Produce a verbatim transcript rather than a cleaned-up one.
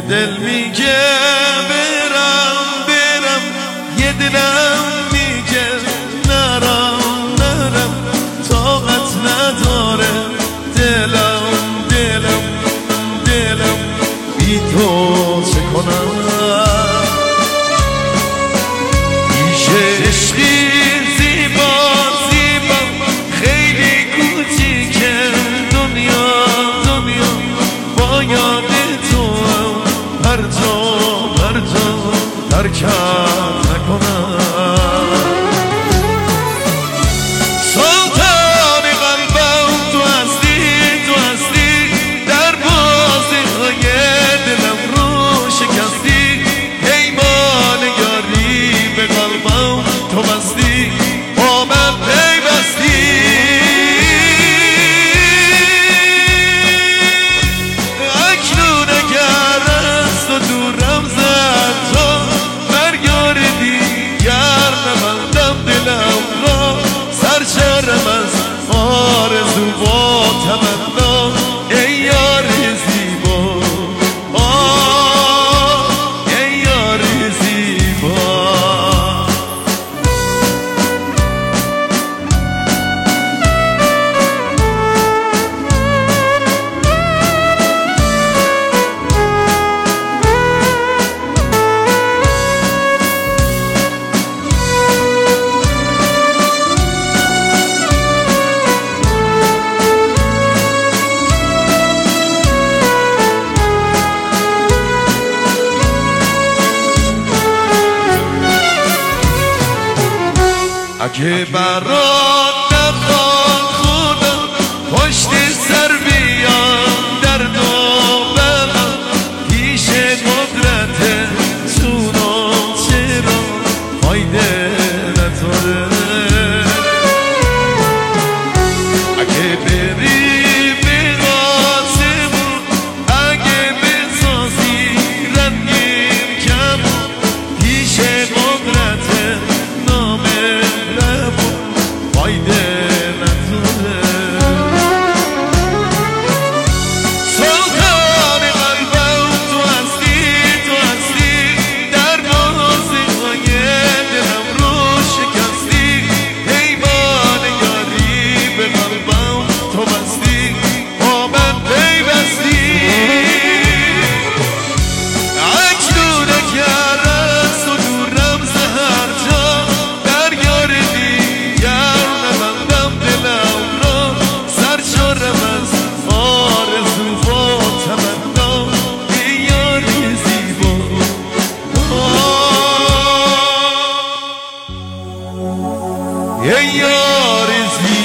دل میگه برم برم، یه دلم میگه نرم نرم، طاقت نداره دلم دلم دلم بی تو چه کنم. پیش عشقی زیبا زیبا خیلی کوچیکه دنیا دنیا، با یاد تو هر جا هر جا ترکت نکنم. سلطان قلبم تو هستی تو هستی، در بازی های دلم رو شکستی، پیمان یاری به قلبم تو بستی، با من پیوستی. اکنون اگر از تو دورم زد تو برگردی، گر نبندم دلم را سرشارم از آرزو و تمنا. ای یار زیبا آه ای یار زیبا. اگه برات نخواد خودم پشت سر بیام درد و بغم، پیش قدرت چونم چرا فایده نداره. اگه بری به آسمون، اگه بسازی رنگین کمون، پیش قدرت نامه فایده نداره. سلطان قلبم تو هستی تو هستی، در بازی های دلم رو شکستی، پیمان یاری به قلبم تو بستی، با من پیوستی. اکنون اگر از تو دورم ز هر جا برگردی، گر نبندم دلم را سرشارم از آرزو و تمنا. ای یار زیبا ای یار زیبا.